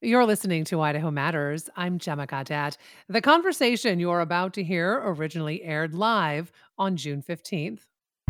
You're listening to Idaho Matters. I'm Gemma Gadet. The conversation you're about to hear originally aired live on June 15th.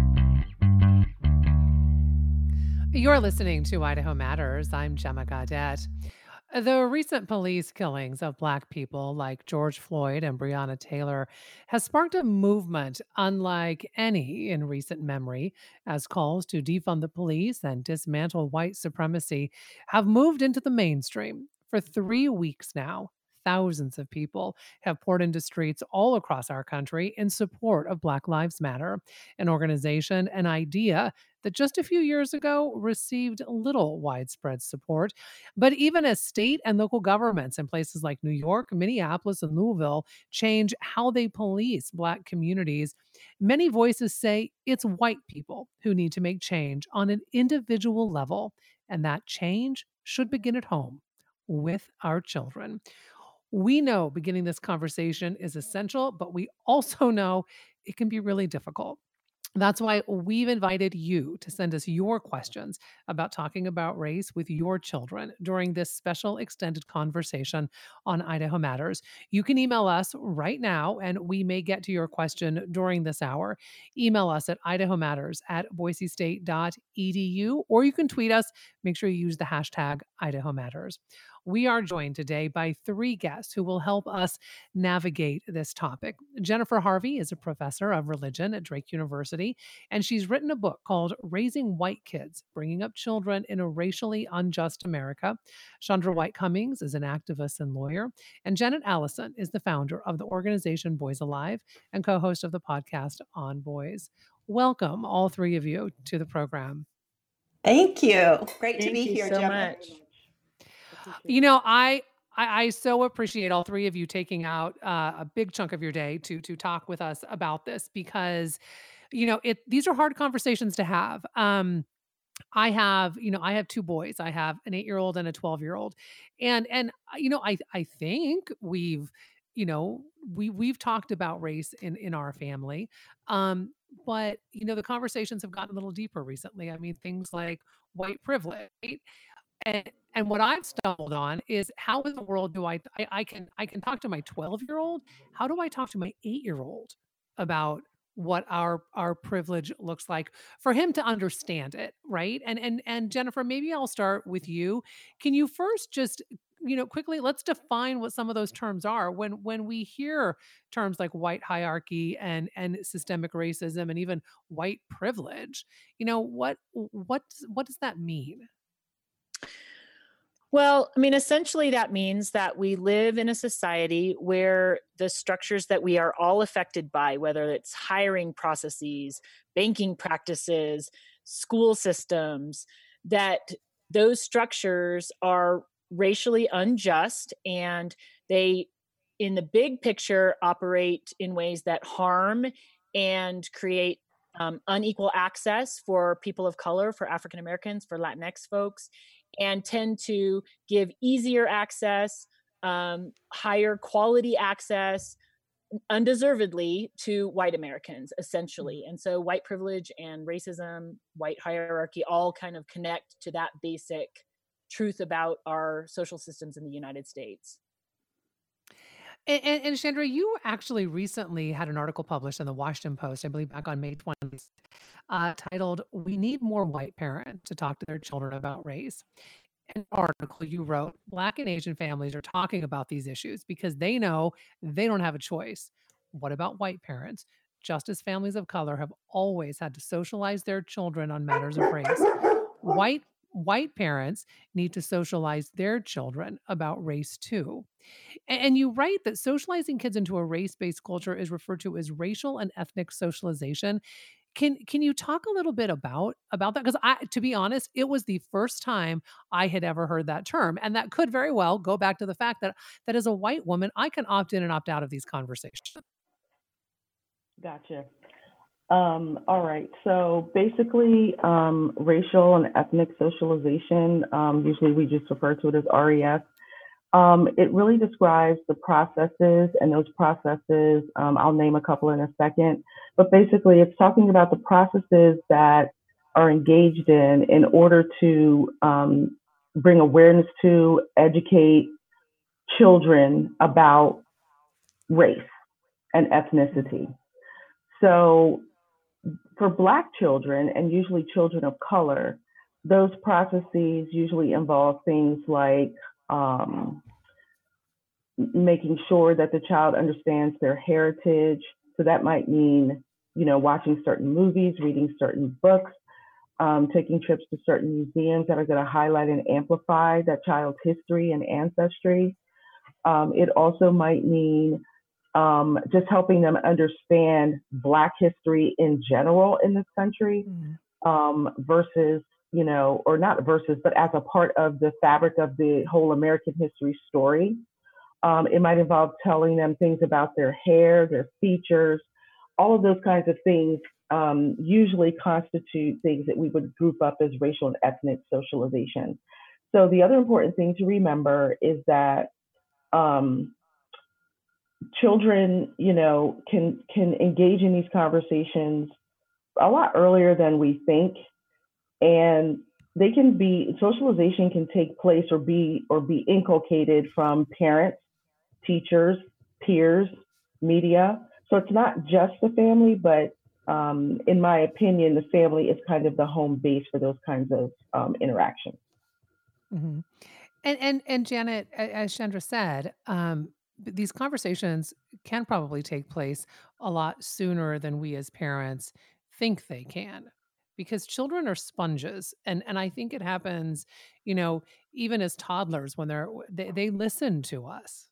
You're listening to Idaho Matters. I'm Gemma Gadet. The recent police killings of Black people like George Floyd and Breonna Taylor has sparked a movement unlike any in recent memory, as calls to defund the police and dismantle white supremacy have moved into the mainstream. For 3 weeks now, thousands of people have poured into streets all across our country in support of Black Lives Matter, an organization, an idea that just a few years ago received little widespread support. But even as state and local governments in places like New York, Minneapolis, and Louisville change how they police Black communities, many voices say it's white people who need to make change on an individual level. And that change should begin at home with our children. We know beginning this conversation is essential, but we also know it can be really difficult. That's why we've invited you to send us your questions about talking about race with your children during this special extended conversation on Idaho Matters. You can email us right now, and we may get to your question during this hour. Email us at idahomatters@boisestate.edu, or you can tweet us. Make sure you use the hashtag Idaho Matters. We are joined today by three guests who will help us navigate this topic. Jennifer Harvey is a professor of religion at Drake University, and she's written a book called Raising White Kids, Bringing Up Children in a Racially Unjust America. Chandra White Cummings is an activist and lawyer, and Janet Allison is the founder of the organization Boys Alive and co-host of the podcast On Boys. Welcome, all three of you, to the program. Thank you. Great to Thank be you here, so Gemma. much. You know, I so appreciate all three of you taking out a big chunk of your day to talk with us about this because, these are hard conversations to have. I have two boys. I have an 8-year-old and a 12-year-old, and I think we've talked about race in our family, but the conversations have gotten a little deeper recently. I mean, things like white privilege. And what I've stumbled on is how in the world do I can talk to my 12-year-old? How do I talk to my 8-year-old about what our privilege looks like for him to understand it, right? And Jennifer, maybe I'll start with you. Can you first just quickly let's define what some of those terms are when we hear terms like white hierarchy and systemic racism and even white privilege, what does that mean? Well, I mean, essentially, that means that we live in a society where the structures that we are all affected by, whether it's hiring processes, banking practices, school systems, that those structures are racially unjust and they, in the big picture, operate in ways that harm and create unequal access for people of color, for African Americans, for Latinx folks, and tend to give easier access, higher quality access, undeservedly to white Americans, essentially. And so white privilege and racism, white hierarchy, all kind of connect to that basic truth about our social systems in the United States. And Chandra, you actually recently had an article published in the Washington Post, I believe back on May 20th, titled "We Need More White Parents to Talk to Their Children About Race." An article you wrote, Black and Asian families are talking about these issues because they know they don't have a choice. What about white parents? Just as families of color have always had to socialize their children on matters of race, white parents need to socialize their children about race too. And you write that socializing kids into a race-based culture is referred to as racial and ethnic socialization. Can you talk a little bit about that? Because to be honest, it was the first time I had ever heard that term, and that could very well go back to the fact that as a white woman, I can opt in and opt out of these conversations. Gotcha. All right. So basically, racial and ethnic socialization, usually we just refer to it as RES. It really describes the processes, and those processes, I'll name a couple in a second, but basically it's talking about the processes that are engaged in order to bring awareness to, educate children about race and ethnicity. So for Black children, and usually children of color, those processes usually involve things like making sure that the child understands their heritage. So that might mean, watching certain movies, reading certain books, taking trips to certain museums that are going to highlight and amplify that child's history and ancestry. It also might mean just helping them understand Black history in general in this country, versus, or not versus, but as a part of the fabric of the whole American history story. It might involve telling them things about their hair, their features, all of those kinds of things usually constitute things that we would group up as racial and ethnic socialization. So the other important thing to remember is that children, can engage in these conversations a lot earlier than we think, and socialization can take place or be inculcated from parents, teachers, peers, media. So it's not just the family, but in my opinion, the family is kind of the home base for those kinds of interactions. Hmm. And Janet, as Chandra said, these conversations can probably take place a lot sooner than we as parents think they can, because children are sponges, and I think it happens, you know, even as toddlers when they listen to us.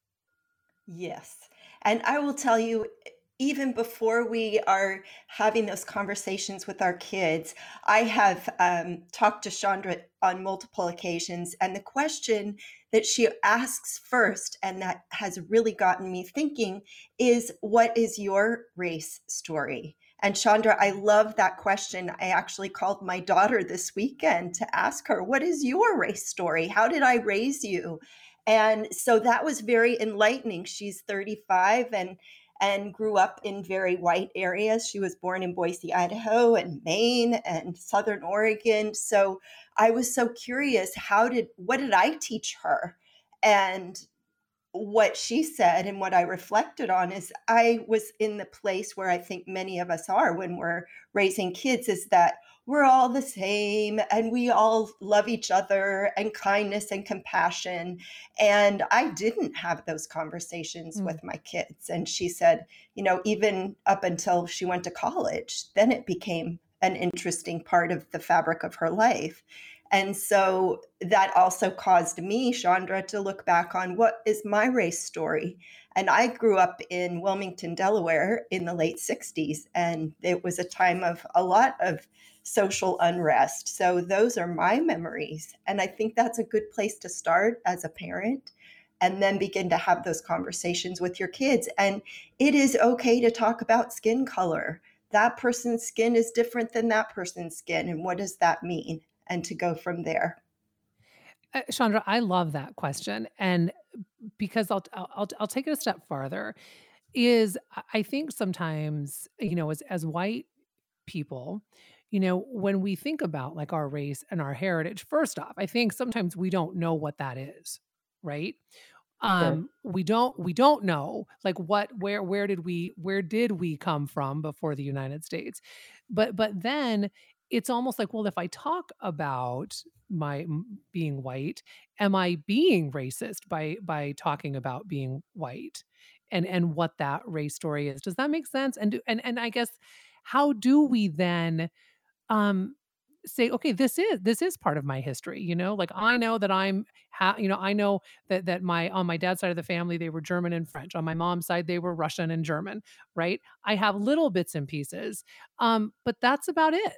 Yes. And I will tell you, even before we are having those conversations with our kids, I have talked to Chandra on multiple occasions. And the question that she asks first, and that has really gotten me thinking, is what is your race story? And Chandra, I love that question. I actually called my daughter this weekend to ask her, what is your race story? How did I raise you? And so that was very enlightening. She's 35 and grew up in very white areas. She was born in Boise, Idaho, and Maine and Southern Oregon. So I was so curious, what did I teach her? And what she said and what I reflected on is I was in the place where I think many of us are when we're raising kids, is that we're all the same and we all love each other and kindness and compassion. And I didn't have those conversations Mm. with my kids. And she said, even up until she went to college, then it became an interesting part of the fabric of her life. And so that also caused me, Chandra, to look back on what is my race story. And I grew up in Wilmington, Delaware in the late 60s, and it was a time of a lot of social unrest. So those are my memories. And I think that's a good place to start as a parent, and then begin to have those conversations with your kids. And it is okay to talk about skin color. That person's skin is different than that person's skin. And what does that mean? And to go from there. Chandra, I love that question, and because I'll take it a step farther. Is I think sometimes, as white people, when we think about like our race and our heritage, first off, I think sometimes we don't know what that is, right? Sure. We don't know like where did we come from before the United States? But then it's almost like, well, if I talk about being white, am I being racist by talking about being white and what that race story is? Does that make sense? And I guess, how do we then um say, okay, this is part of my history, like I know that I know that my on my dad's side of the family, they were German and French. On my mom's side, they were Russian and German, right? I have little bits and pieces, but that's about it.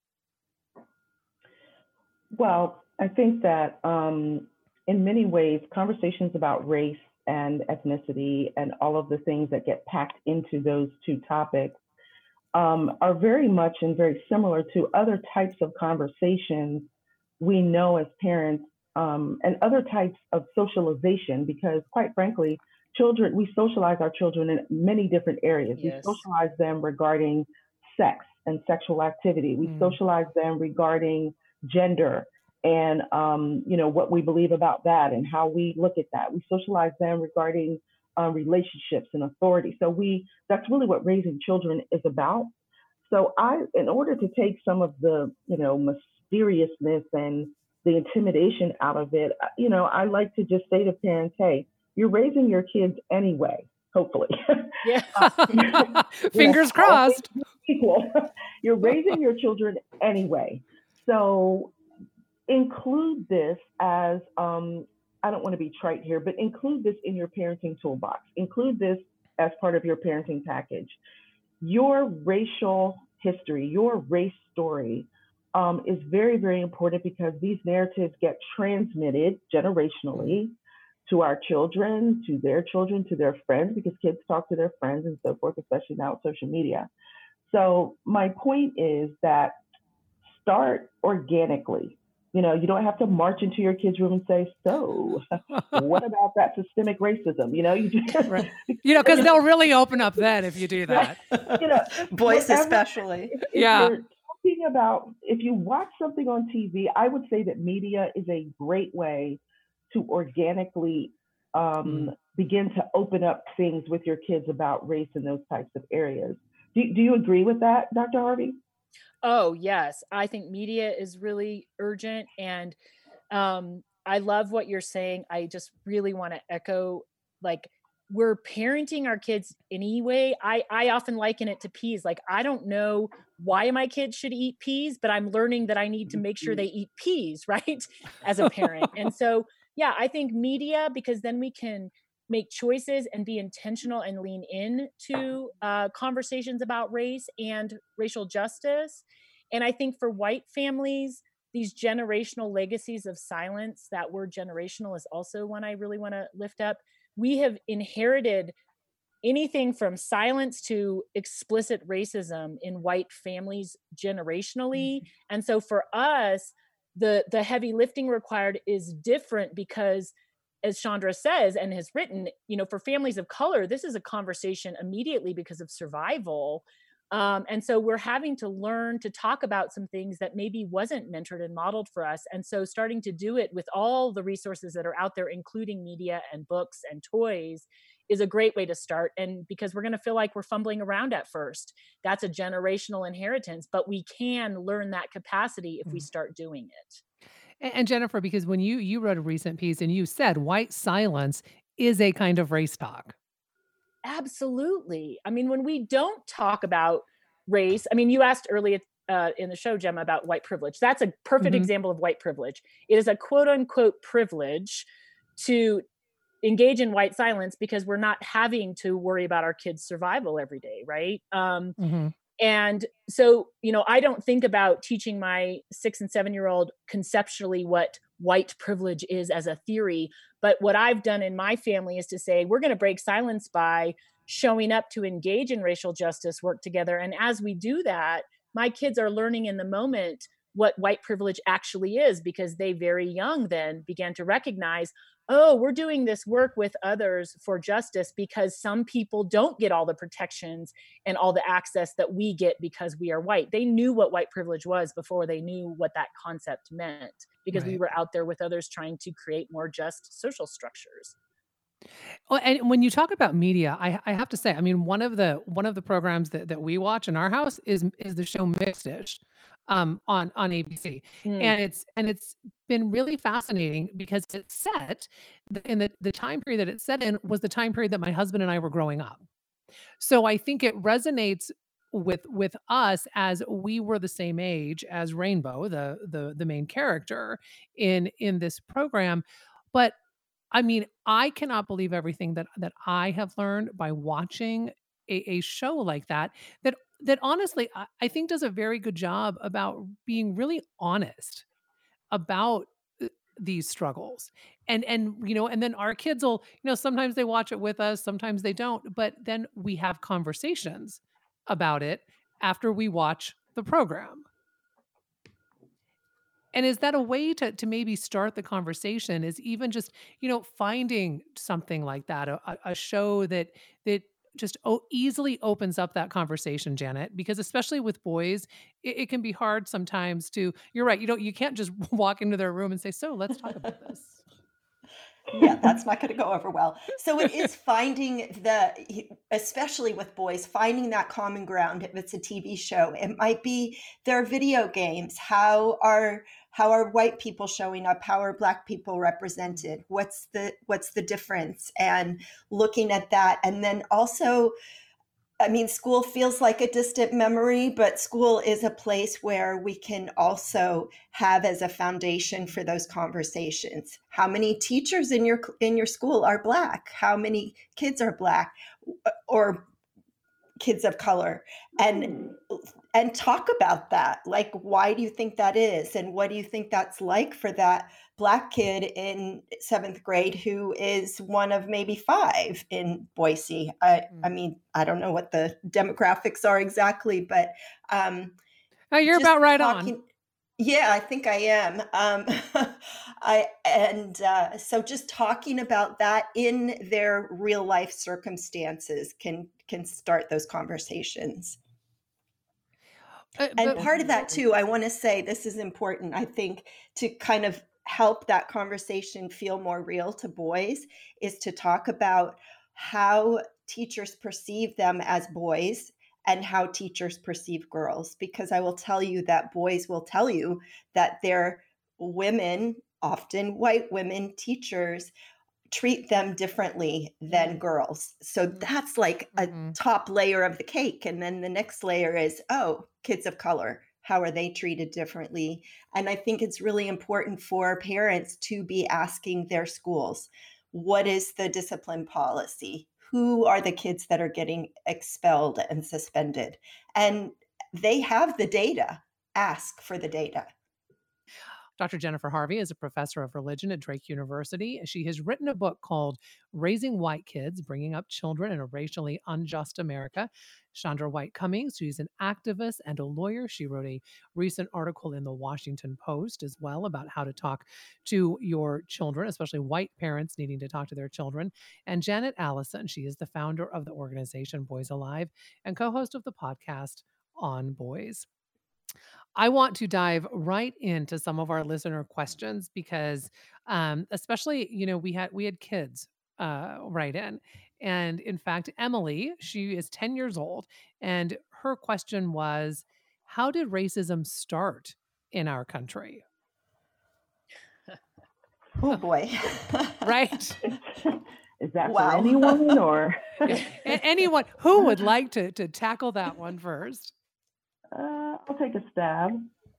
Well, I think that in many ways, conversations about race and ethnicity and all of the things that get packed into those two topics are very much and very similar to other types of conversations we know as parents, and other types of socialization, because quite frankly, we socialize our children in many different areas. We Yes. socialize them regarding sex and sexual activity. We Mm. socialize them regarding gender and what we believe about that and how we look at that. We socialize them regarding relationships and authority. So that's really what raising children is about. So in order to take some of the mysteriousness and the intimidation out of it, I like to just say to parents, hey, you're raising your kids anyway, hopefully. Yeah. Fingers crossed. Equal. You're raising your children anyway. So include this as, I don't want to be trite here, but include this in your parenting toolbox. Include this as part of your parenting package. Your racial history, your race story is very, very important because these narratives get transmitted generationally to our children, to their friends, because kids talk to their friends and so forth, especially now with social media. So my point is that start organically. You don't have to march into your kid's room and say, so what about that systemic racism? You just, right. Because they'll really open up then if you do that. Boys especially. If yeah. You're talking about, if you watch something on TV, I would say that media is a great way to organically begin to open up things with your kids about race in those types of areas. Do you agree with that, Dr. Harvey? Oh, yes. I think media is really urgent. And I love what you're saying. I just really want to echo, like, we're parenting our kids anyway. I often liken it to peas. Like, I don't know why my kids should eat peas, but I'm learning that I need to make sure they eat peas, right? As a parent. And so, yeah, I think media, because then we can make choices and be intentional and lean in to conversations about race and racial justice. And I think for white families, these generational legacies of silence, that word generational is also one I really want to lift up. We have inherited anything from silence to explicit racism in white families generationally. And so for us, the heavy lifting required is different because, as Chandra says and has written, for families of color, this is a conversation immediately because of survival. And so we're having to learn to talk about some things that maybe wasn't mentored and modeled for us. And so starting to do it with all the resources that are out there, including media and books and toys, is a great way to start. And because we're going to feel like we're fumbling around at first, that's a generational inheritance, but we can learn that capacity if we start doing it. And Jennifer, because when you wrote a recent piece and you said white silence is a kind of race talk. Absolutely. I mean, when we don't talk about race, I mean, you asked earlier in the show, Gemma, about white privilege. That's a perfect example of white privilege. It is a quote unquote privilege to engage in white silence because we're not having to worry about our kids' survival every day, right? And so, I don't think about teaching my 6 and 7-year-old conceptually what white privilege is as a theory. But what I've done in my family is to say, we're going to break silence by showing up to engage in racial justice work together. And as we do that, my kids are learning in the moment what white privilege actually is, because they very young then began to recognize, oh, we're doing this work with others for justice because some people don't get all the protections and all the access that we get because we are white. They knew what white privilege was before they knew what that concept meant, because we were out there with others trying to create more just social structures. Well, and when you talk about media, I have to say, I mean, one of the programs that we watch in our house is the show Mixed-ish, on ABC, and it's been really fascinating because it's set in the time period that it's set in was the time period that my husband and I were growing up. So I think it resonates with us as we were the same age as Rainbow, the main character in this program, but I mean, I cannot believe everything that I have learned by watching a show like that. That honestly, I think does a very good job about being really honest about these struggles. And then our kids will, sometimes they watch it with us, sometimes they don't, but then we have conversations about it after we watch the program. And is that a way to maybe start the conversation, is even just, finding something like that, a show that just easily opens up that conversation, Janet, because especially with boys, it can be hard sometimes to, you're right, you can't just walk into their room and say, so let's talk about this. Yeah, that's not going to go over well. So it is finding especially with boys, finding that common ground. If it's a TV show, it might be their video games. How are white people showing up? How are Black people represented? What's the difference? And looking at that, and then also, I mean, school feels like a distant memory, but school is a place where we can also have as a foundation for those conversations. How many teachers in your school are Black? How many kids are Black or kids of color? And talk about that. Like, why do you think that is? And what do you think that's like for that Black kid in seventh grade who is one of maybe five in Boise? I mean, I don't know what the demographics are exactly, but Oh, you're just about right on. talking. Yeah, I think I am. So just talking about that in their real life circumstances can start those conversations. And But part of that too, I want to say this is important, I think, to kind of help that conversation feel more real to boys, is to talk about how teachers perceive them as boys and how teachers perceive girls. Because I will tell you that boys will tell you that their women, often white women teachers, treat them differently than girls. So that's like a top layer of the cake. And then the next layer is, oh, kids of color, how are they treated differently? And I think it's really important for parents to be asking their schools, what is the discipline policy? Who are the kids that are getting expelled and suspended? And they have the data. Ask for the data. Dr. Jennifer Harvey is a professor of religion at Drake University. She has written a book called Raising White Kids, Bringing Up Children in a Racially Unjust America. Chandra White Cummings, she's an activist and a lawyer. She wrote a recent article in the Washington Post as well about how to talk to your children, especially white parents needing to talk to their children. And Janet Allison, she is the founder of the organization Boys Alive and co-host of the podcast On Boys. I want to dive right into some of our listener questions because, especially, we had kids write in, and in fact, Emily, she is 10 years old, and her question was, "How did racism start in our country?" Oh boy. Right? Is that for Wow. anyone or? Anyone who would like to tackle that one first? I'll take a stab.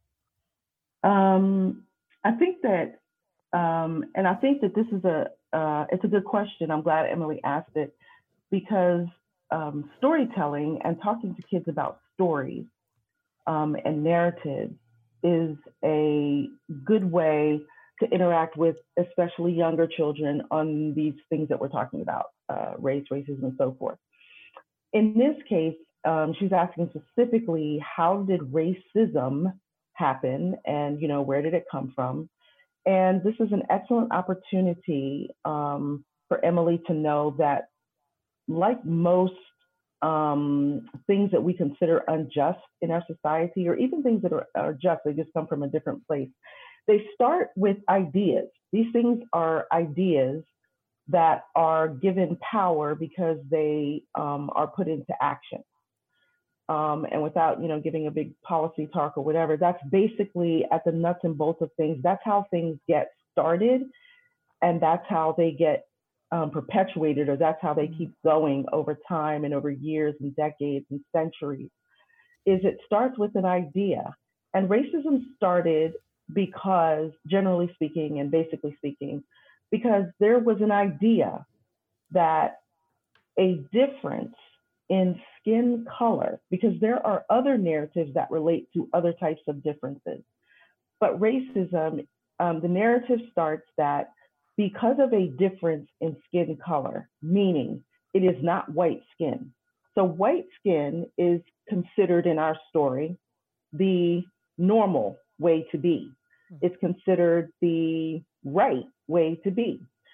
I think that, and I think that this is it's a good question. I'm glad Emily asked it because storytelling and talking to kids about stories and narratives is a good way to interact with especially younger children on these things that we're talking about, race, racism, and so forth. In this case, she's asking specifically, how did racism happen and, where did it come from? And this is an excellent opportunity for Emily to know that, like most things that we consider unjust in our society, or even things that are just, they just come from a different place. They start with ideas. These things are ideas that are given power because they are put into action. And without, giving a big policy talk or whatever, that's basically at the nuts and bolts of things. That's how things get started, and that's how they get perpetuated, or that's how they keep going over time and over years and decades and centuries. Is it starts with an idea, and racism started because, generally speaking and basically speaking, because there was an idea that a difference in skin color, because there are other narratives that relate to other types of differences. But racism, the narrative starts that because of a difference in skin color, meaning it is not white skin. So white skin is considered in our story the normal way to be. It's considered the right way to be.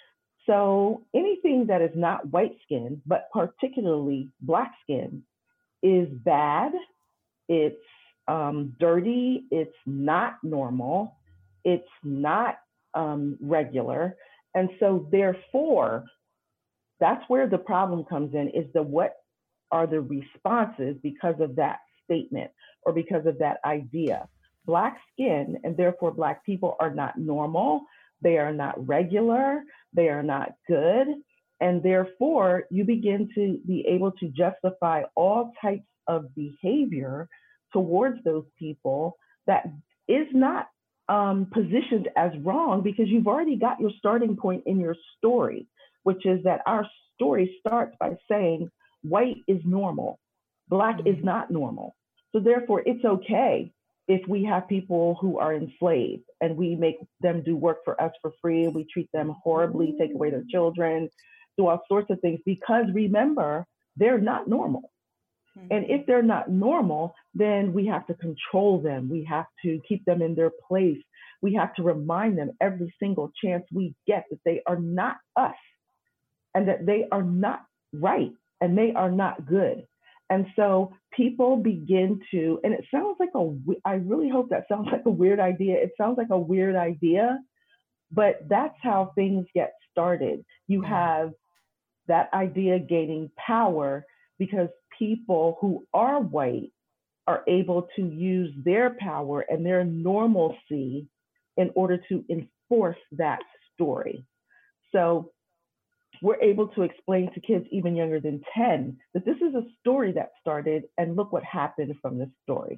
So anything that is not white skin, but particularly black skin, is bad. It's dirty. It's not normal. It's not regular. And so, therefore, that's where the problem comes in, is the what are the responses because of that statement or because of that idea. Black skin and therefore Black people are not normal, they are not regular, they are not good. And therefore, you begin to be able to justify all types of behavior towards those people that is not positioned as wrong, because you've already got your starting point in your story, which is that our story starts by saying white is normal, Black is not normal. So therefore, it's okay if we have people who are enslaved and we make them do work for us for free, we treat them horribly, take away their children, do all sorts of things, because remember, they're not normal. And if they're not normal, then we have to control them. We have to keep them in their place. We have to remind them every single chance we get that they are not us and that they are not right and they are not good. And so people begin to, and it sounds like I really hope that sounds like a weird idea. It sounds like a weird idea, but that's how things get started. You have that idea gaining power because people who are white are able to use their power and their normalcy in order to enforce that story. So we're able to explain to kids even younger than 10 that this is a story that started and look what happened from this story.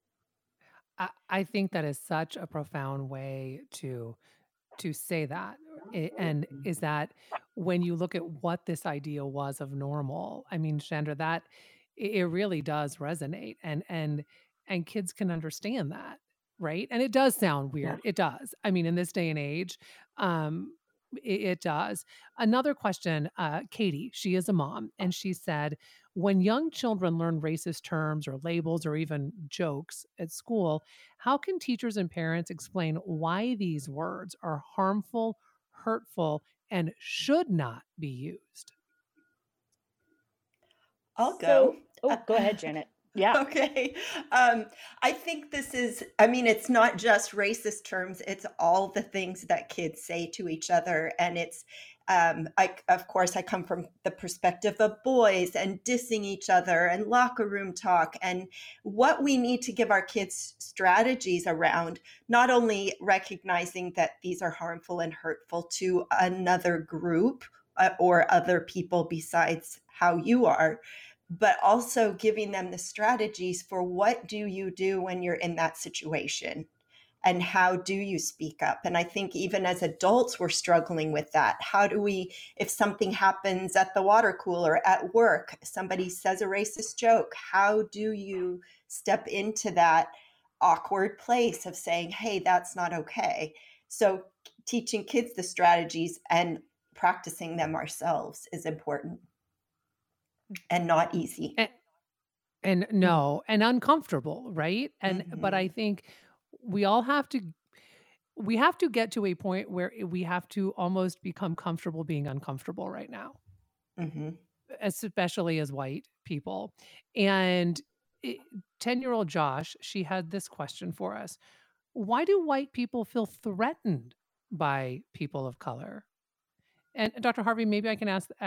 I think that is such a profound way to say that. And is that when you look at what this idea was of normal, I mean, Chandra, that it really does resonate, and kids can understand that, right? And it does sound Yes. weird. It does. I mean, in this day and age, it does. Another question, Katie, she is a mom, and she said, when young children learn racist terms or labels or even jokes at school, how can teachers and parents explain why these words are harmful, hurtful, and should not be used? I'll go. Go ahead, Janet. Yeah. Okay. I think this is, I mean, it's not just racist terms, it's all the things that kids say to each other. And it's, of course, I come from the perspective of boys and dissing each other and locker room talk. And what we need to give our kids strategies around not only recognizing that these are harmful and hurtful to another group or other people besides how you are, but also giving them the strategies for what do you do when you're in that situation and how do you speak up. And I think even as adults, we're struggling with that. How do we, if something happens at the water cooler at work, somebody says a racist joke, how do you step into that awkward place of saying, hey, that's not okay? So teaching kids the strategies and practicing them ourselves is important and not easy. And, and no, and uncomfortable, right? And but I Mhm. think we all have to get to a point where we have to almost become comfortable being uncomfortable right now, Mhm. especially as white people. And 10-year-old Josh, she had this question for us. Why do white people feel threatened by people of color? And Dr. Harvey, maybe I can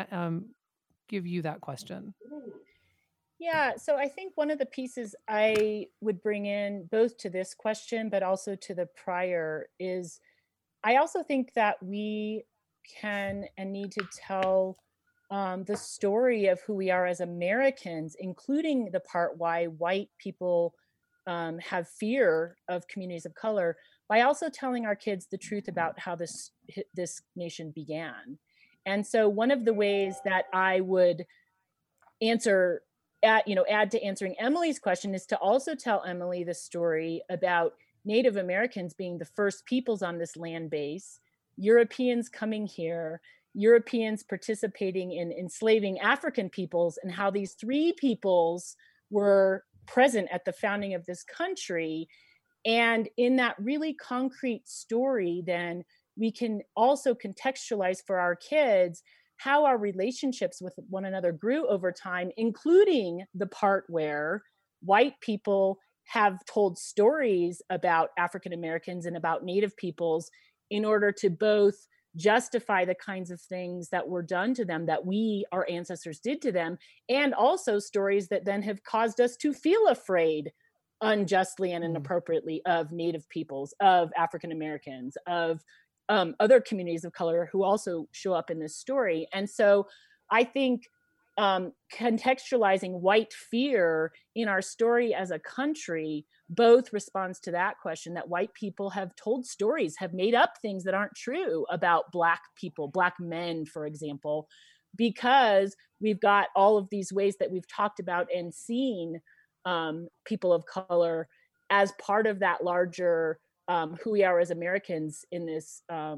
give you that question. Yeah, so I think one of the pieces I would bring in both to this question, but also to the prior, is I also think that we can and need to tell the story of who we are as Americans, including the part why white people have fear of communities of color, by also telling our kids the truth about how this nation began. And so, one of the ways that I would answer add to answering Emily's question is to also tell Emily the story about Native Americans being the first peoples on this land base, Europeans coming here, Europeans participating in enslaving African peoples, and how these three peoples were present at the founding of this country. And in that really concrete story, then we can also contextualize for our kids how our relationships with one another grew over time, including the part where white people have told stories about African Americans and about Native peoples in order to both justify the kinds of things that were done to them, that our ancestors did to them, and also stories that then have caused us to feel afraid unjustly and Mm. inappropriately of Native peoples, of African Americans, of other communities of color who also show up in this story. And so I think contextualizing white fear in our story as a country both responds to that question, that white people have told stories, have made up things that aren't true about Black people, Black men, for example, because we've got all of these ways that we've talked about and seen people of color as part of that larger who we are as Americans in this,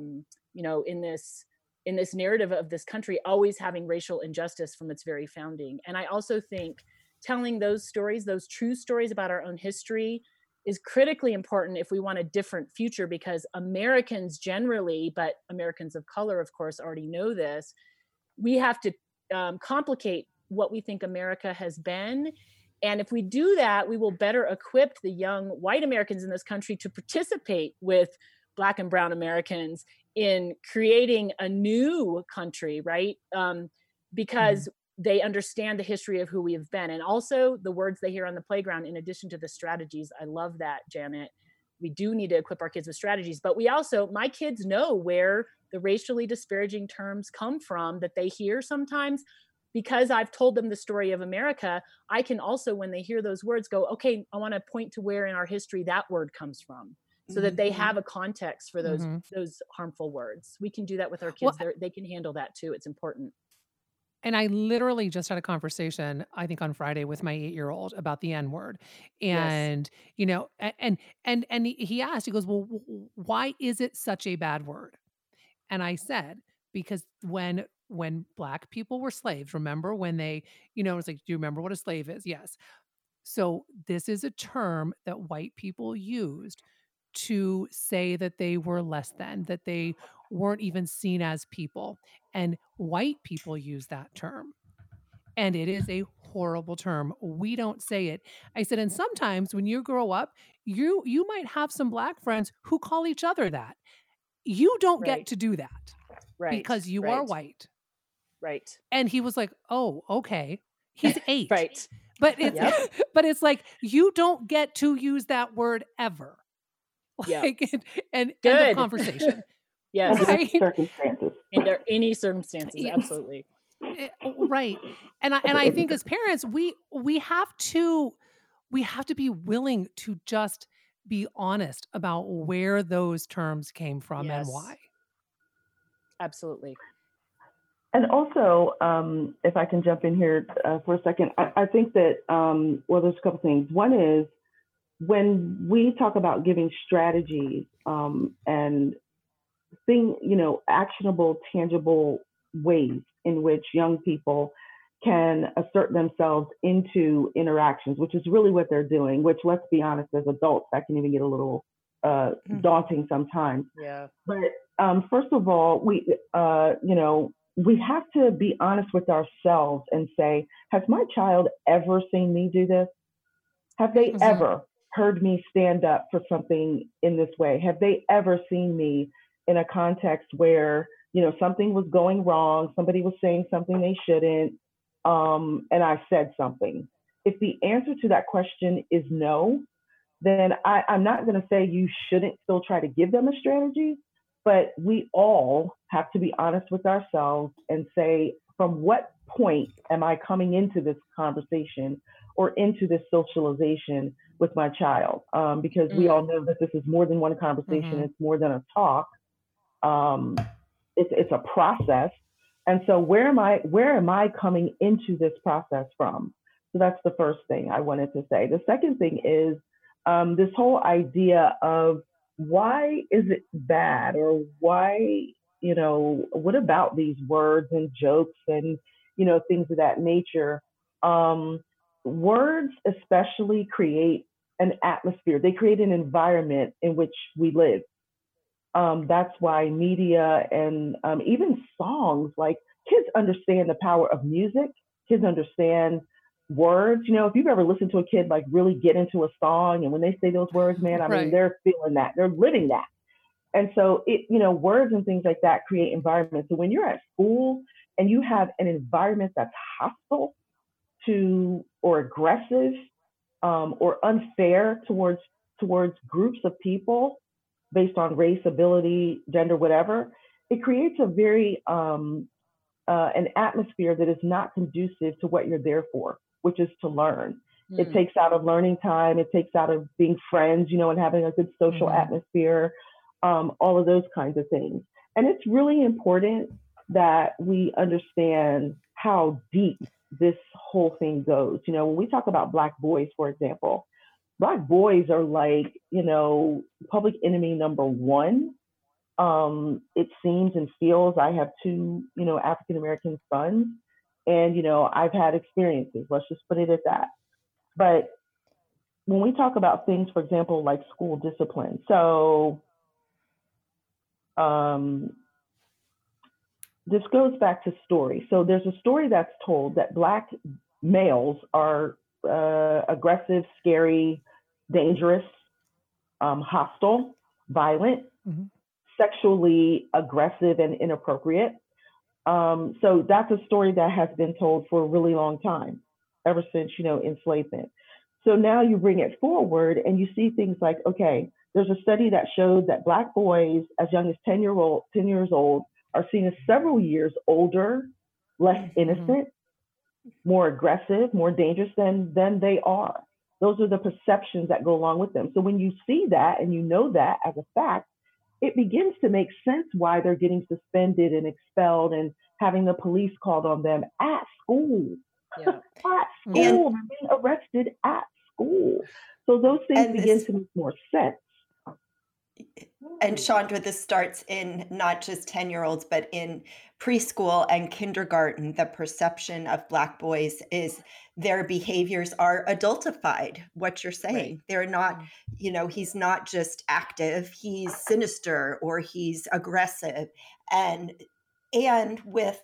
in this narrative of this country always having racial injustice from its very founding. And I also think telling those stories, those true stories about our own history, is critically important if we want a different future, because Americans generally, but Americans of color, of course, already know this. We have to complicate what we think America has been. And if we do that, we will better equip the young white Americans in this country to participate with Black and Brown Americans in creating a new country, right? Because they understand the history of who we have been, and also the words they hear on the playground, in addition to the strategies. I love that, Janet. We do need to equip our kids with strategies, but we also, my kids know where the racially disparaging terms come from that they hear sometimes. Because I've told them the story of America, I can also, when they hear those words, go, okay, I want to point to where in our history that word comes from, so that they have a context for those harmful words. We can do that with our kids. Well, They can handle that too. It's important. and I literally just had a conversation, I think on Friday, with my 8-year-old about the N word. Yes. And, you know, and he asked, he goes, well, why is it such a bad word? And I said, because when Black people were slaves, remember when they, it's like, do you remember what a slave is? Yes. So this is a term that white people used to say that they were less than, that they weren't even seen as people. And white people use that term. And it is a horrible term. We don't say it. I said, and sometimes when you grow up, you might have some Black friends who call each other that. You don't get Right. to do that Right. because you are white. Right. And he was like, oh, okay. He's 8. Right. But it's but it's like, you don't get to use that word ever. Like, and end of conversation. Yes. Right? Circumstances. Under any circumstances, absolutely. Right. And I think as parents, we have to be willing to just be honest about where those terms came from and why. Absolutely. And also, if I can jump in here for a second, I think that, well, there's a couple things. One is, when we talk about giving strategies and actionable, tangible ways in which young people can assert themselves into interactions, which is really what they're doing, which, let's be honest, as adults, that can even get a little daunting sometimes. Yeah. But first of all, we have to be honest with ourselves and say, has my child ever seen me do this? Have they ever heard me stand up for something in this way? Have they ever seen me in a context where, something was going wrong, somebody was saying something they shouldn't, and I said something? If the answer to that question is no, then I'm not going to say you shouldn't still try to give them a strategy, but we all have to be honest with ourselves and say, from what point am I coming into this conversation or into this socialization with my child? Because we all know that this is more than one conversation. It's more than a talk. It's a process. And so where am I coming into this process from? So that's the first thing I wanted to say. The second thing is this whole idea of, why is it bad, or why, what about these words and jokes and, things of that nature? Words especially create an atmosphere. They create an environment in which we live. That's why media and even songs, like kids understand the power of music. Kids understand words. You know, if you've ever listened to a kid like really get into a song, and when they say those words, man, I mean, Right. they're feeling that, they're living that. And so words and things like that create environments. So when you're at school and you have an environment that's hostile to or aggressive or unfair towards groups of people based on race, ability, gender, whatever, it creates a very an atmosphere that is not conducive to what you're there for, which is to learn. It takes out of learning time. It takes out of being friends, and having a good social atmosphere, all of those kinds of things. And it's really important that we understand how deep this whole thing goes. When we talk about Black boys, for example, Black boys are like, public enemy number one. It seems and feels. I have two, African American sons, and I've had experiences. Let's just put it at that. But when we talk about things, for example, like school discipline, so this goes back to story. So there's a story that's told that Black males are aggressive, scary, dangerous, hostile, violent, sexually aggressive, and inappropriate. So that's a story that has been told for a really long time, ever since, enslavement. So now you bring it forward and you see things like, okay, there's a study that showed that Black boys as young as 10 years old are seen as several years older, less innocent, more aggressive, more dangerous than they are. Those are the perceptions that go along with them. So when you see that and you know that as a fact, it begins to make sense why they're getting suspended and expelled and having the police called on them at school. Yeah. At school, they're being arrested at school. So those things begin to make more sense. And Chandra, this starts in not just 10-year-olds, but in preschool and kindergarten. The perception of Black boys is their behaviors are adultified, what you're saying. Right. They're not, he's not just active, he's sinister or he's aggressive. And with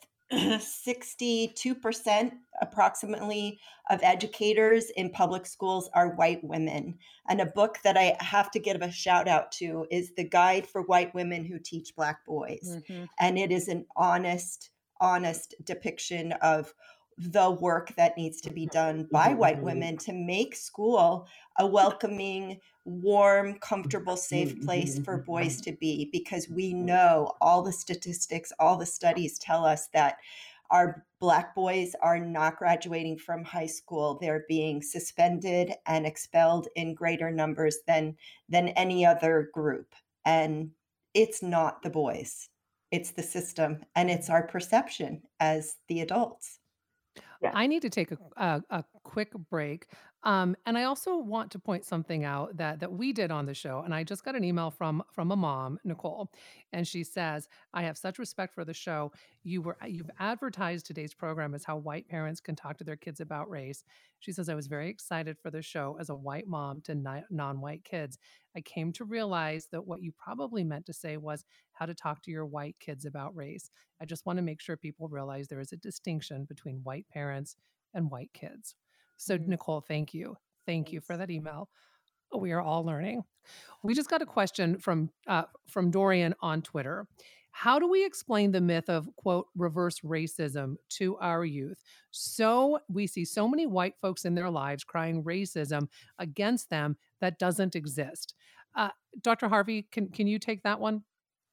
62% approximately of educators in public schools are white women. And a book that I have to give a shout out to is The Guide for White Women Who Teach Black Boys. And it is an honest depiction of the work that needs to be done by white women to make school a welcoming, warm, comfortable, safe place for boys to be, because we know all the statistics, all the studies tell us that our Black boys are not graduating from high school. They're being suspended and expelled in greater numbers than any other group. And it's not the boys, it's the system, and it's our perception as the adults. Yeah. I need to take a quick break. And I also want to point something out that we did on the show. And I just got an email from a mom, Nicole, and she says, "I have such respect for the show. You've advertised today's program as how white parents can talk to their kids about race." She says, "I was very excited for the show as a white mom to non-white kids. I came to realize that what you probably meant to say was how to talk to your white kids about race. I just want to make sure people realize there is a distinction between white parents and white kids." So Nicole, thank you. Thank you for that email. We are all learning. We just got a question from Dorian on Twitter. How do we explain the myth of, quote, reverse racism to our youth? So we see so many white folks in their lives crying racism against them that doesn't exist. Dr. Harvey, can you take that one?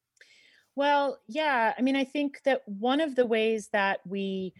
Well, yeah. I mean, I think that one of the ways that we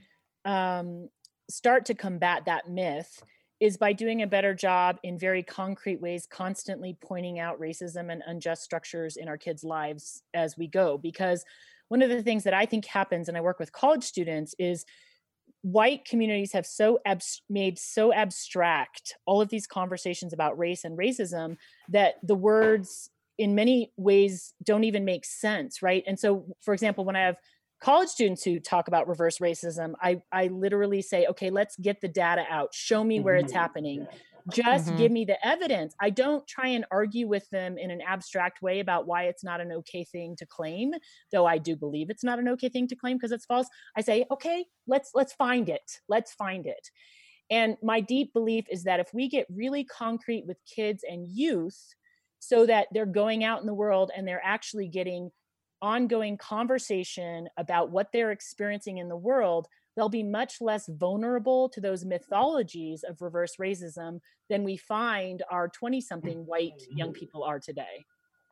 start to combat that myth is by doing a better job in very concrete ways, constantly pointing out racism and unjust structures in our kids' lives as we go. Because one of the things that I think happens, and I work with college students, is white communities have made so abstract all of these conversations about race and racism that the words in many ways don't even make sense, right? And so, for example, when I have college students who talk about reverse racism, I literally say, okay, let's get the data out. Show me where it's happening. Just Mhm. give me the evidence. I don't try and argue with them in an abstract way about why it's not an okay thing to claim, though I do believe it's not an okay thing to claim because it's false. I say, okay, let's find it. Let's find it. And my deep belief is that if we get really concrete with kids and youth so that they're going out in the world and they're actually getting ongoing conversation about what they're experiencing in the world, they'll be much less vulnerable to those mythologies of reverse racism than we find our 20 something white young people are today.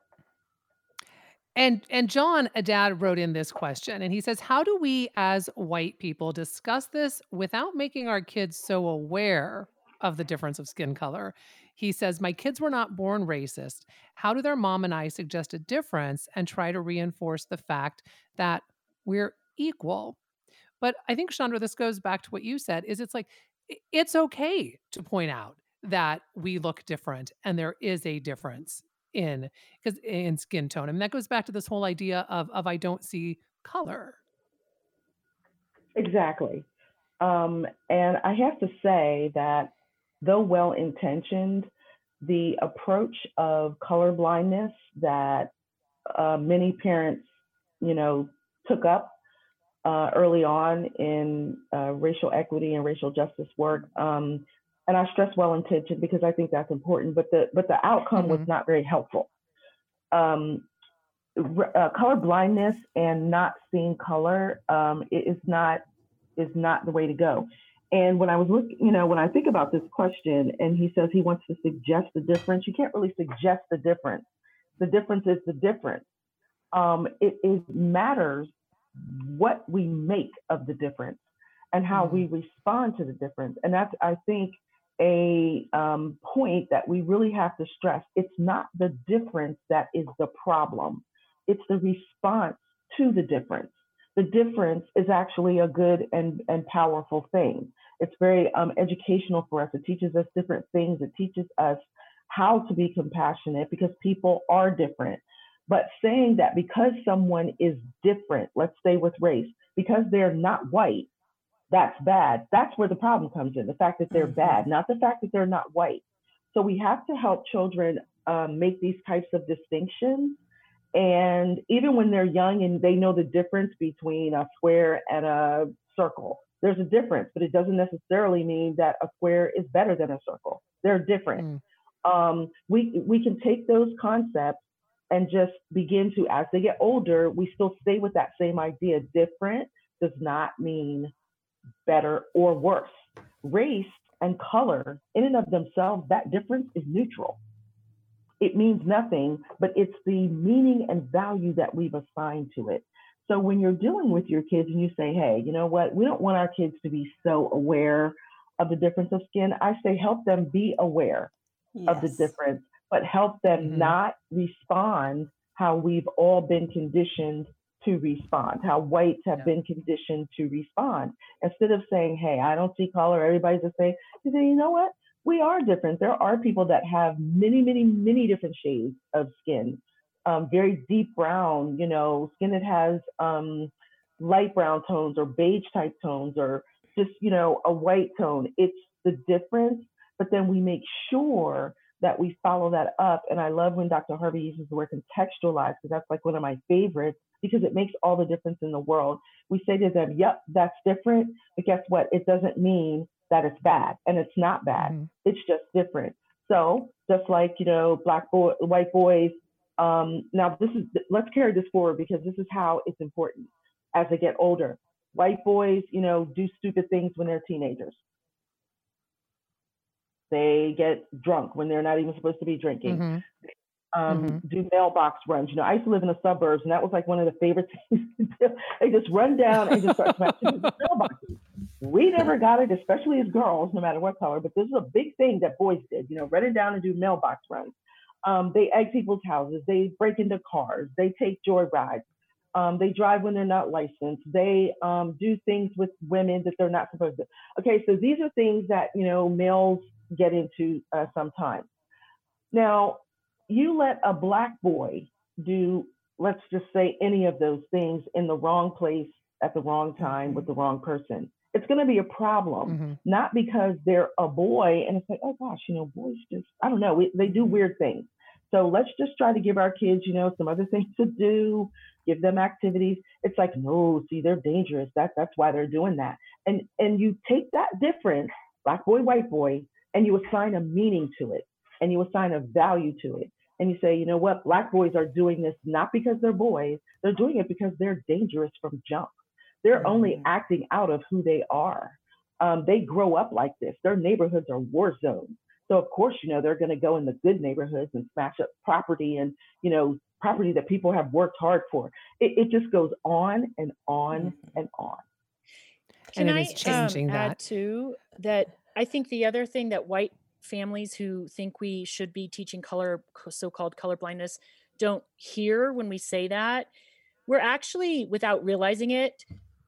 And John, a dad, wrote in this question, and he says, "How do we as white people discuss this without making our kids so aware of the difference of skin color?" He says, "My kids were not born racist. How do their mom and I suggest a difference and try to reinforce the fact that we're equal?" But I think, Chandra, this goes back to what you said, is it's like, it's okay to point out that we look different and there is a difference in because in skin tone. And that goes back to this whole idea of I don't see color. Exactly. And I have to say that though well intentioned, the approach of color blindness that many parents, you know, took up early on in racial equity and racial justice work. And I stress well intentioned because I think that's important, but the outcome was Mhm. not very helpful. Um, Color blindness and not seeing color is not the way to go. And when I was looking, you know, when I think about this question, and he says he wants to suggest the difference, you can't really suggest the difference. The difference is the difference. It matters what we make of the difference and how we Mhm. respond to the difference. And that's, I think, a point that we really have to stress. It's not the difference that is the problem, it's the response to the difference. The difference is actually a good and powerful thing. It's very educational for us. It teaches us different things. It teaches us how to be compassionate because people are different. But saying that because someone is different, let's stay with race, because they're not white, that's bad. That's where the problem comes in, the fact that they're Mhm. bad, not the fact that they're not white. So we have to help children make these types of distinctions. And even when they're young and they know the difference between a square and a circle, there's a difference, but it doesn't necessarily mean that a square is better than a circle. They're different. Mm. We can take those concepts and just begin to, as they get older, we still stay with that same idea. Different does not mean better or worse. Race and color, in and of themselves, that difference is neutral. It means nothing, but it's the meaning and value that we've assigned to it. So when you're dealing with your kids and you say, hey, you know what, we don't want our kids to be so aware of the difference of skin, I say help them be aware of the Yes. difference, but help them Mhm. not respond how we've all been conditioned to respond, how whites have Yeah. been conditioned to respond. Instead of saying, hey, I don't see color, everybody's the same, you say, you know what? We are different. There are people that have many, many, many different shades of skin, very deep brown, you know, skin that has light brown tones or beige type tones or just, you know, a white tone. It's the difference, but then we make sure that we follow that up. And I love when Dr. Harvey uses the word contextualize, because that's like one of my favorites, because it makes all the difference in the world. We say to them, yep, that's different, but guess what? It doesn't mean that it's bad, and it's not bad. Mhm. It's just different. So just like, you know, white boys, now this is, let's carry this forward because this is how it's important as they get older. White boys, you know, do stupid things when they're teenagers. They get drunk when they're not even supposed to be drinking. Mhm. Mhm. Do mailbox runs. You know, I used to live in the suburbs, and that was like one of the favorite things to do. They just run down and just start smashing people's mailboxes. We never got it, especially as girls, no matter what color. But this is a big thing that boys did. You know, running down and do mailbox runs. They egg people's houses. They break into cars. They take joyrides. They drive when they're not licensed. They do things with women that they're not supposed to. Okay, so these are things that, you know, males get into sometimes. Now, you let a black boy do, let's just say, any of those things in the wrong place at the wrong time with the wrong person. It's going to be a problem, Hmm. not because they're a boy and it's like, oh gosh, boys just, I don't know, they do weird things. So let's just try to give our kids, some other things to do, give them activities. It's like, no, see, they're dangerous. That's why they're doing that. And you take that difference, black boy, white boy, and you assign a meaning to it and you assign a value to it. And you say, you know what, black boys are doing this not because they're boys, they're doing it because they're dangerous from jump. They're only acting out of who they are. They grow up like this. Their neighborhoods are war zones. So of course, they're going to go in the good neighborhoods and smash up property and, property that people have worked hard for. It just goes on and on and on. And Can it I is changing add that. too that I think the other thing that white families who think we should be teaching so-called color blindness, don't hear when we say that, we're actually, without realizing it,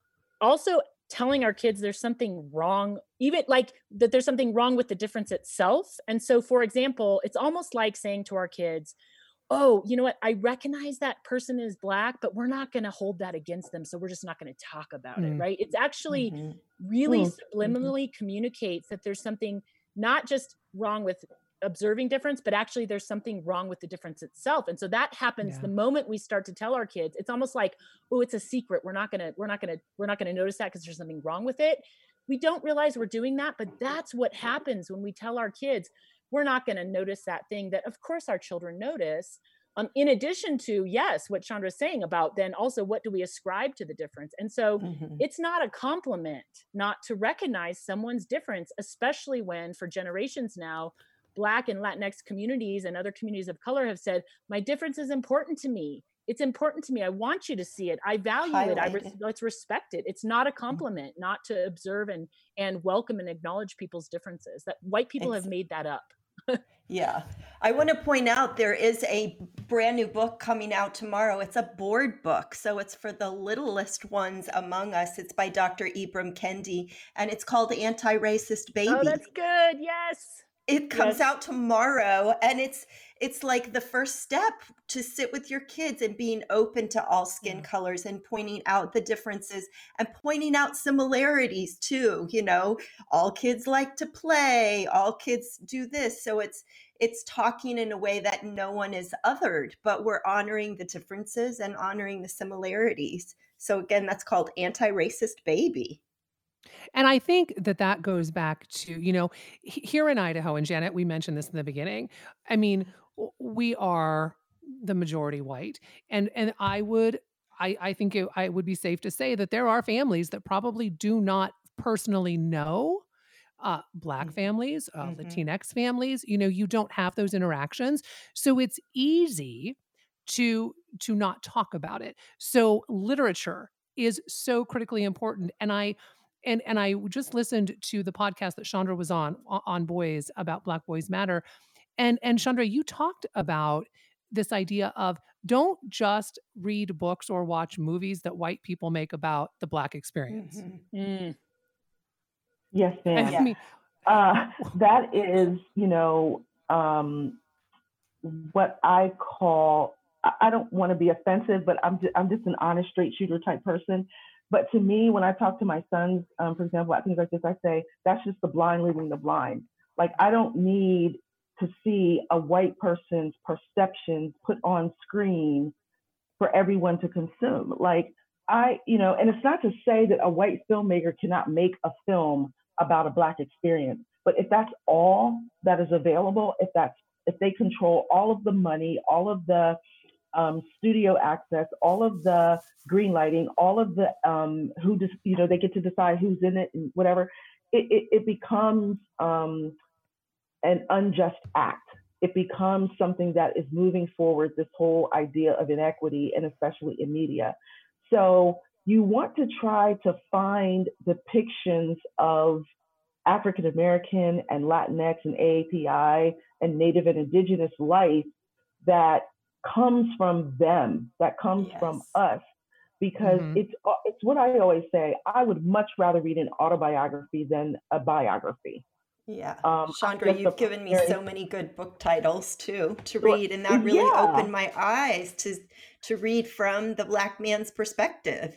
also telling our kids there's something wrong, even like that there's something wrong with the difference itself. And so, for example, it's almost like saying to our kids, oh, you know what? I recognize that person is black, but we're not going to hold that against them. So we're just not going to talk about it, right? It's actually really subliminally communicates that there's something not just wrong with observing difference, but actually there's something wrong with the difference itself. And so that happens the moment we start to tell our kids. It's almost like, oh, it's a secret. We're not gonna notice that because there's something wrong with it. We don't realize we're doing that, but that's what happens when we tell our kids we're not going to notice that thing that of course our children notice. In addition to, yes, what Chandra's saying about then also what do we ascribe to the difference? And so it's not a compliment not to recognize someone's difference, especially when for generations now, Black and Latinx communities and other communities of color have said, my difference is important to me. It's important to me. I want you to see it. I value it. Let's respect it. It's not a compliment not to observe and welcome and acknowledge people's differences. That white people have made that up. Yeah. I want to point out there is a brand new book coming out tomorrow. It's a board book. So it's for the littlest ones among us. It's by Dr. Ibram Kendi, and it's called Anti-Racist Baby. Oh, that's good. Yes. It comes out tomorrow, and it's like the first step to sit with your kids and being open to all skin colors and pointing out the differences and pointing out similarities too. All kids like to play, all kids do this. So it's talking in a way that no one is othered, but we're honoring the differences and honoring the similarities. So again, that's called Anti-Racist Baby. And I think that goes back to, here in Idaho, and Janet, we mentioned this in the beginning. I mean, we are the majority white. And I think I would be safe to say that there are families that probably do not personally know Black families, Latinx families. You don't have those interactions. So it's easy to not talk about it. So literature is so critically important. And I just listened to the podcast that Chandra was on boys about Black Boys Matter. And Chandra, you talked about this idea of don't just read books or watch movies that white people make about the Black experience. Yes, ma'am. I mean, that is, what I call, I don't want to be offensive, but I'm just an honest, straight shooter type person. But to me, when I talk to my sons, for example, at things like this, I say, that's just the blind leading the blind. Like, I don't need to see a white person's perceptions put on screen for everyone to consume. Like, and it's not to say that a white filmmaker cannot make a film about a Black experience, but if that's all that is available, if they control all of the money, all of the studio access, all of the green lighting, all of the they get to decide who's in it and whatever, it becomes an unjust act. It becomes something that is moving forward this whole idea of inequity, and especially in media. So you want to try to find depictions of African American and Latinx and AAPI and Native and Indigenous life that comes from them, that comes from us, because it's what I always say. I would much rather read an autobiography than a biography. Yeah. Chandra, you've given me so many good book titles too to read, and that really opened my eyes to read from the Black man's perspective.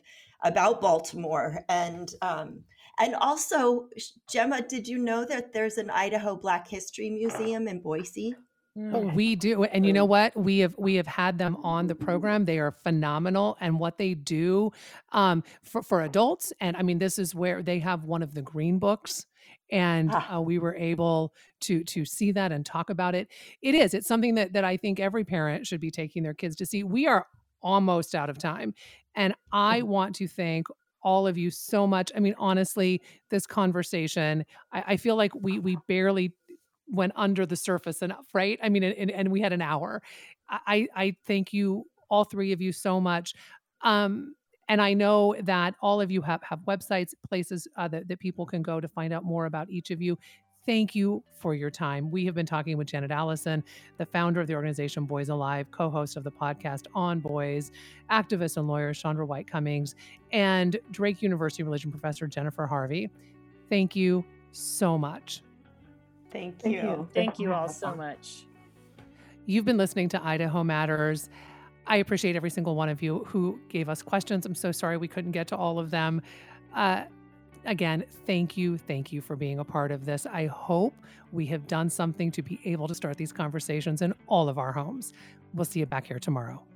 about Baltimore. And also, Gemma, did you know that there's an Idaho Black History Museum in Boise? Oh, we do. And you know what? We have had them on the program. They are phenomenal. And what they do for adults, and I mean, this is where they have one of the green books. And we were able to see that and talk about it. It's something that I think every parent should be taking their kids to see. We are almost out of time. And I want to thank all of you so much. I mean, honestly, this conversation, I feel like we barely went under the surface enough, right? I mean, and we had an hour. I thank you, all three of you, so much. And I know that all of you have websites, places that people can go to find out more about each of you. Thank you for your time. We have been talking with Janet Allison, the founder of the organization Boys Alive, co-host of the podcast On Boys, activist and lawyer Chandra White Cummings, and Drake University religion professor Jennifer Harvey. Thank you so much. Thank you. Thank you all so much. You've been listening to Idaho Matters. I appreciate every single one of you who gave us questions. I'm so sorry we couldn't get to all of them. Again, thank you for being a part of this. I hope we have done something to be able to start these conversations in all of our homes. We'll see you back here tomorrow.